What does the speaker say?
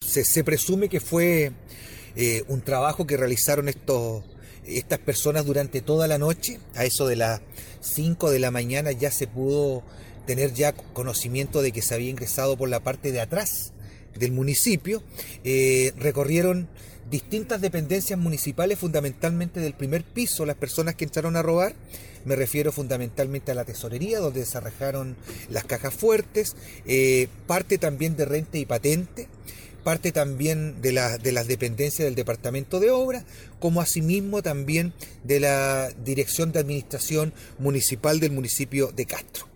se presume que fue un trabajo que realizaron estas personas durante toda la noche. A eso de las 5 de la mañana ya se pudo tener ya conocimiento de que se había ingresado por la parte de atrás del municipio. Recorrieron distintas dependencias municipales, fundamentalmente del primer piso, las personas que entraron a robar. Me refiero fundamentalmente a la tesorería, donde desarrajaron las cajas fuertes, parte también de renta y patente, parte también de las dependencias del Departamento de Obras, como asimismo también de la Dirección de Administración Municipal del municipio de Castro.